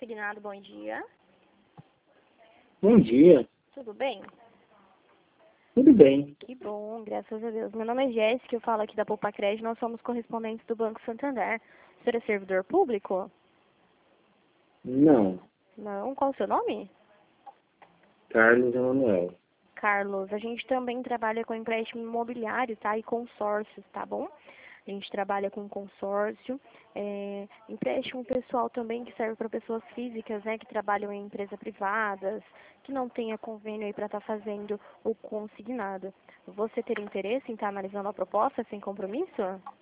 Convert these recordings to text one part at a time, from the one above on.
Consignado, bom dia. Bom dia, Tudo bem? tudo bem? Que bom, graças a Deus. Meu nome é Jéssica, eu falo aqui da Poupa Crédito, nós somos correspondentes do Banco Santander. O senhor é servidor público? Não, Não, qual o seu nome? Carlos Emanuel. Carlos, a gente também trabalha com empréstimo imobiliário, tá? E consórcios, tá bom? A gente trabalha com consórcio, empréstimo pessoal também que serve para pessoas físicas, né? Que trabalham em empresas privadas, que não tenha convênio aí para estar fazendo o consignado. Você ter interesse em estar analisando a proposta sem compromisso?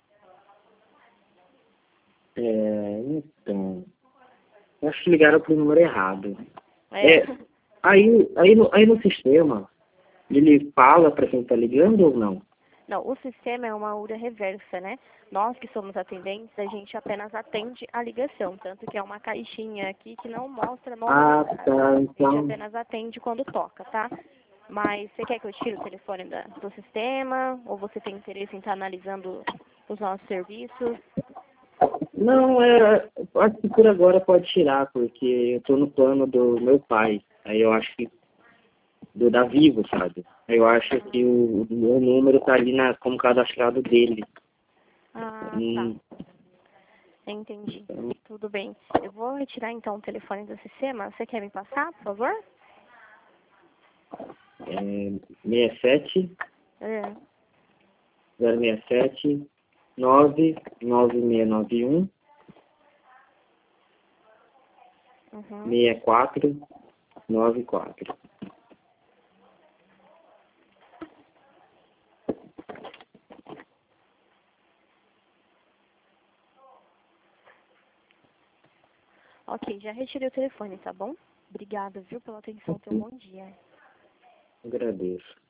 Então, acho que ligaram para o número errado. É. Aí no sistema, ele fala para quem está ligando ou não? Não, o sistema é uma URA reversa, né? Nós que somos atendentes, a gente apenas atende a ligação, tanto que é uma caixinha aqui que não mostra nome Ah, da casa. tá, A gente então, apenas atende quando toca, tá? Mas você quer que eu tire o telefone do sistema? Ou você tem interesse em estar analisando os nossos serviços? não, acho que por agora pode tirar, porque eu estou no plano do meu pai, aí eu acho que, da Vivo, sabe? Aí eu acho que o meu número está ali como cadastrado dele. Ah, Hum, tá. Entendi. Tudo bem. Eu vou retirar então o telefone do sistema. Você quer me passar, por favor? 67 É. 067 99691 Uhum. 6494. Ok, já retirei o telefone, tá bom? Obrigada, viu, pela atenção. Tenha um bom dia. Agradeço.